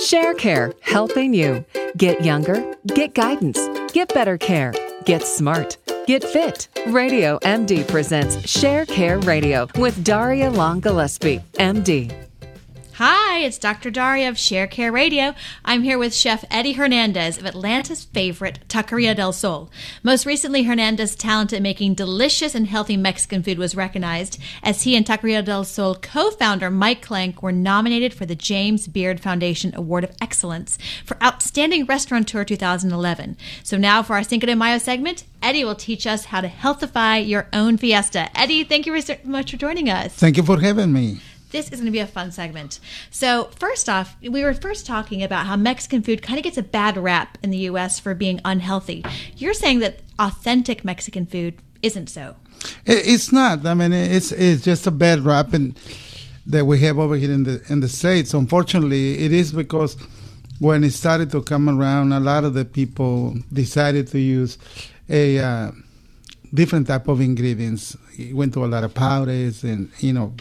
ShareCare, helping you. Get younger, get guidance, get better care, get smart, get fit. Radio MD presents ShareCare Radio with Daria Long Gillespie, MD. Hi, it's Dr. Daria of ShareCare Radio. I'm here with Chef Eddie Hernandez of Atlanta's favorite, Taqueria del Sol. Most recently, Hernandez's talent at making delicious and healthy Mexican food was recognized as he and Taqueria del Sol co-founder Mike Klenk were nominated for the James Beard Foundation Award of Excellence for Outstanding Restaurateur 2011. So now for our Cinco de Mayo segment, Eddie will teach us how to healthify your own fiesta. Eddie, thank you so much for joining us. Thank you for having me. This is going to be a fun segment. So first off, we were first talking about how Mexican food kind of gets a bad rap in the U.S. for being unhealthy. You're saying that authentic Mexican food isn't so. It's not. I mean, it's just a bad rap that we have over here in the States. Unfortunately, it is because when it started to come around, a lot of the people decided to use a different type of ingredients. It went to a lot of powders and,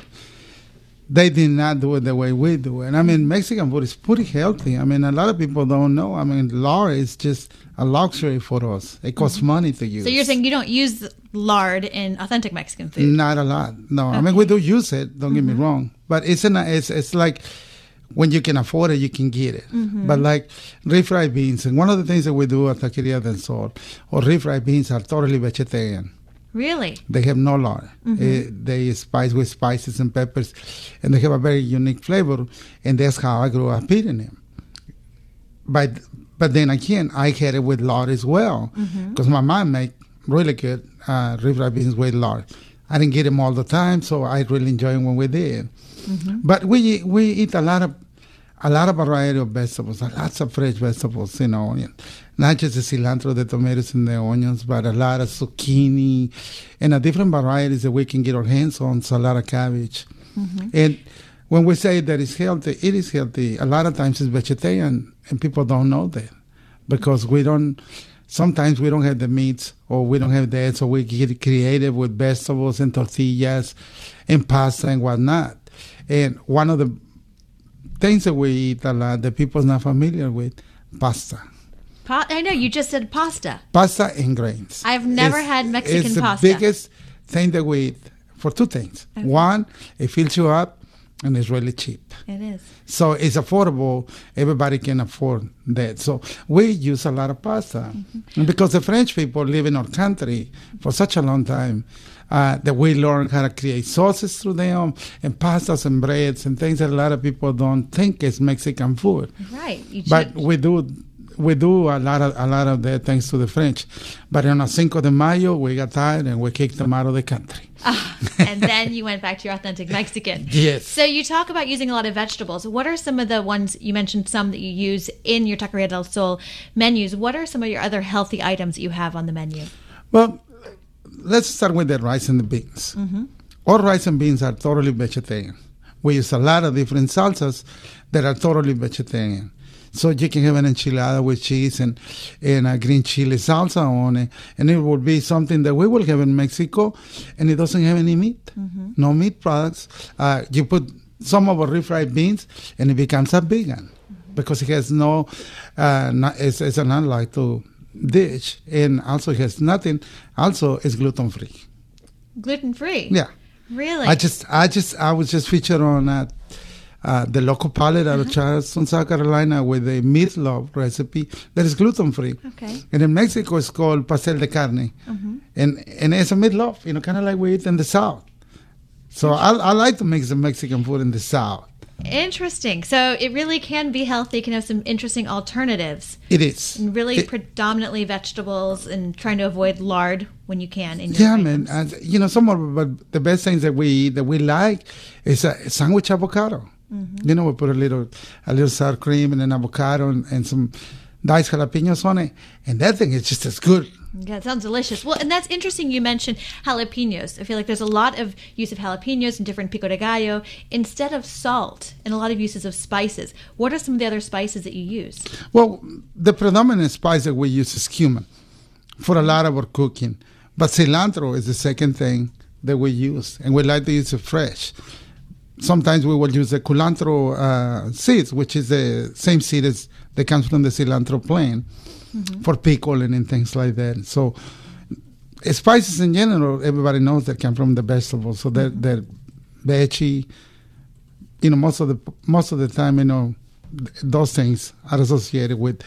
they did not do it the way we do it. I mean, Mexican food is pretty healthy. I mean, a lot of people don't know. I mean, lard is just a luxury for us. It costs money to use. So you're saying you don't use lard in authentic Mexican food? Not a lot. No. Okay. I mean, we do use it. Don't get me wrong. But it's like when you can afford it, you can get it. But like refried beans, and one of the things that we do at Taqueria del Sol, or refried beans are totally vegetarian. Really? They have no lard. They spice with spices and peppers, and they have a very unique flavor, and that's how I grew up eating them. But then again, I had it with lard as well, because my mom made really good refried beans with lard. I didn't get them all the time, so I really enjoyed them when we did. But we eat a lot of variety of vegetables, lots of fresh vegetables, not just the cilantro, the tomatoes, and the onions, but a lot of zucchini and a different varieties that we can get our hands on, so a lot of cabbage. And when we say that it's healthy, it is healthy. A lot of times it's vegetarian, and people don't know that because sometimes we don't have the meats or we don't have that, so we get creative with vegetables and tortillas and pasta and whatnot. And one of the things that we eat a lot that people's not familiar with, pasta. I know, you just said pasta. Pasta and grains. I've never had Mexican pasta. It's the biggest thing that we eat for two things. Okay. One, it fills you up, and it's really cheap. It is. So it's affordable. Everybody can afford that. So we use a lot of pasta. And because the French people live in our country for such a long time, that we learn how to create sauces through them and pastas and breads and things that a lot of people don't think is Mexican food. Right. But we do a lot of that thanks to the French. But on a Cinco de Mayo, we got tired and we kicked them out of the country. And then you went back to your authentic Mexican. Yes. So you talk about using a lot of vegetables. What are some of the ones, you mentioned some that you use in your Taqueria del Sol menus. What are some of your other healthy items that you have on the menu? Well, let's start with the rice and the beans. All rice and beans are totally vegetarian. We use a lot of different salsas that are totally vegetarian. So you can have an enchilada with cheese and a green chili salsa on it, and it will be something that we will have in Mexico, and it doesn't have any meat, no meat products. You put some of our refried beans, and it becomes a vegan because it has it's an unlike to dish, and also it has nothing. Also, it's gluten free. Gluten free. Yeah. Really? I was just featured on the local palette out of Charleston, South Carolina, with a meatloaf recipe that is gluten free. Okay. And in Mexico, it's called pastel de carne, and it's a meatloaf, kind of like we eat in the South. So I like to mix the Mexican food in the South. Interesting. So it really can be healthy. It can have some interesting alternatives. It is. And really predominantly vegetables and trying to avoid lard when you can in your items. Man. And, some of the best things that we eat, that we like, is a sandwich avocado. We put a little sour cream and an avocado and some diced jalapenos on it. And that thing is just as good. Yeah, it sounds delicious. Well, and that's interesting you mentioned jalapenos. I feel like there's a lot of use of jalapenos and different pico de gallo instead of salt and a lot of uses of spices. What are some of the other spices that you use? Well, the predominant spice that we use is cumin for a lot of our cooking. But cilantro is the second thing that we use, and we like to use it fresh. sometimes we will use the culantro seeds, which is the same seed as that comes from the cilantro plant for pickling and things like that. So spices in general, everybody knows that come from the vegetables. So they're veggie. Most of the time, those things are associated with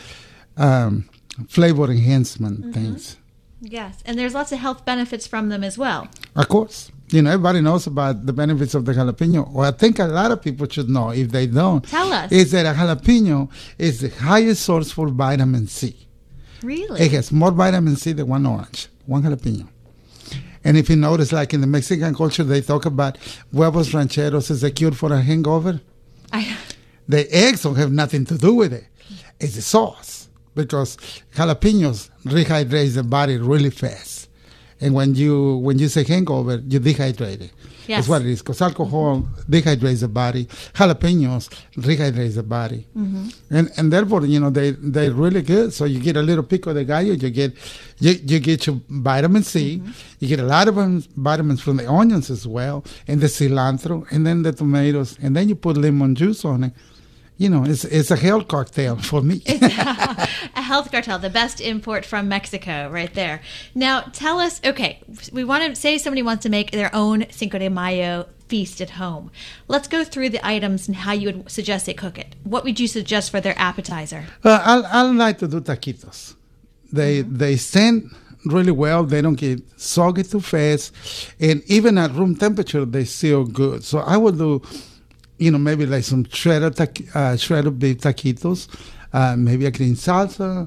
flavor enhancement things. Yes, and there's lots of health benefits from them as well. Of course. Everybody knows about the benefits of the jalapeno. Or I think a lot of people should know, if they don't. Tell us. Is that a jalapeno is the highest source for vitamin C. Really? It has more vitamin C than one orange, one jalapeno. And if you notice, like in the Mexican culture, they talk about huevos rancheros as a cure for a hangover. The eggs don't have nothing to do with it. It's the sauce. Because jalapenos rehydrates the body really fast. And when you say hangover, you dehydrate it. Yes. That's what it is. Because alcohol dehydrates the body. Jalapenos rehydrates the body. And therefore, they're really good. So you get a little pico de gallo. You get your vitamin C. You get a lot of vitamins from the onions as well. And the cilantro. And then the tomatoes. And then you put lemon juice on it. It's a health cocktail for me. A health cocktail, the best import from Mexico right there. Now, tell us, okay, we want to say somebody wants to make their own Cinco de Mayo feast at home. Let's go through the items and how you would suggest they cook it. What would you suggest for their appetizer? I like to do taquitos. They stand really well. They don't get soggy too fast. And even at room temperature, they still good. So I would do... maybe like some shredded beef taquitos, maybe a green salsa,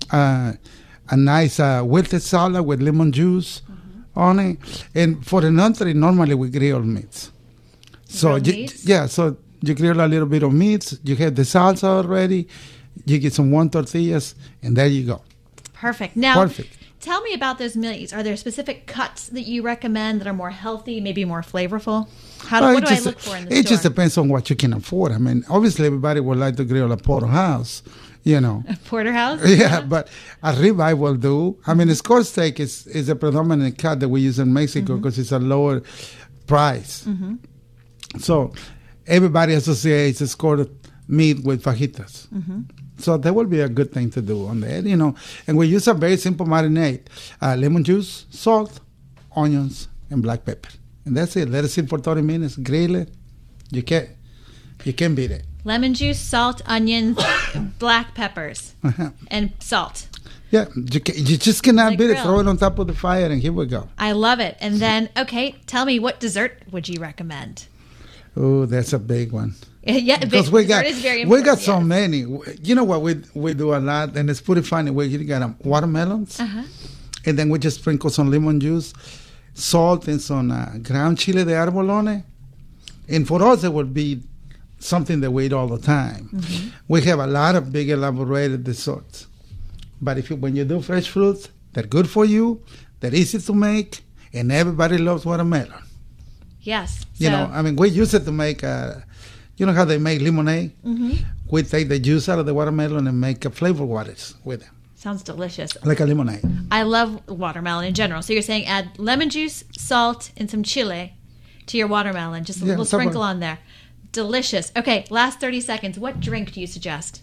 a nice wilted salad with lemon juice on it. And for the entree, normally we grill meats. So you grill a little bit of meats, you have the salsa already, you get some warm tortillas, and there you go. Perfect. Now, tell me about those meats. Are there specific cuts that you recommend that are more healthy, maybe more flavorful? What do I look for in the store? It just depends on what you can afford. I mean, obviously everybody would like to grill a porterhouse, A porterhouse? Yeah, but a ribeye will do. I mean, score steak is a predominant cut that we use in Mexico because it's a lower price. So everybody associates scored meat with fajitas. So that would be a good thing to do on that, And we use a very simple marinade. Lemon juice, salt, onions, and black pepper. And that's it. Let it sit for 30 minutes. Grill it. You can't beat it. Lemon juice, salt, onions, black peppers, and salt. Yeah, you just cannot beat it. Throw it on top of the fire, and here we go. I love it. And then, okay, tell me, what dessert would you recommend? Oh, that's a big one. Yeah, because dessert is very important. We got so many. You know what we do a lot, and it's pretty funny. We got watermelons, and then we just sprinkle some lemon juice, salt, and some ground chile de árbol on it. And for us, it would be something that we eat all the time. We have a lot of big elaborated desserts. But when you do fresh fruits, they're good for you, they're easy to make, and everybody loves watermelon. Yes. We use it to make, you know how they make lemonade? We take the juice out of the watermelon and make flavored waters with it. Sounds delicious. Like a lemonade. I love watermelon in general. So you're saying add lemon juice, salt, and some chile to your watermelon. Just a little sprinkle on there. Delicious. Okay, last 30 seconds. What drink do you suggest?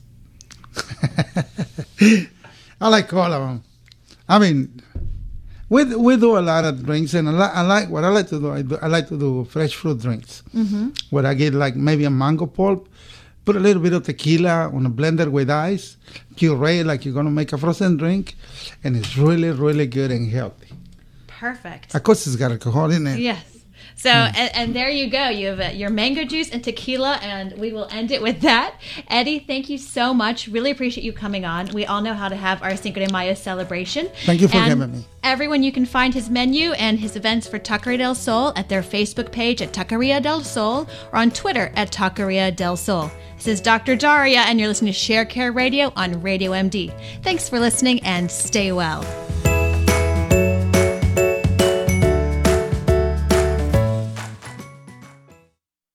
I like all of them. I mean, we do a lot of drinks, and I like to do fresh fruit drinks. Where I get like maybe a mango pulp, put a little bit of tequila on a blender with ice, puree like you're going to make a frozen drink, and it's really, really good and healthy. Perfect. Of course, it's got alcohol in it. Yes. So, and there you go. You have your mango juice and tequila, and we will end it with that. Eddie, thank you so much. Really appreciate you coming on. We all know how to have our Cinco de Mayo celebration. Thank you for having me. Everyone, you can find his menu and his events for Taqueria del Sol at their Facebook page at Taqueria del Sol or on Twitter at Taqueria del Sol. This is Dr. Daria, and you're listening to Share Care Radio on Radio MD. Thanks for listening, and stay well.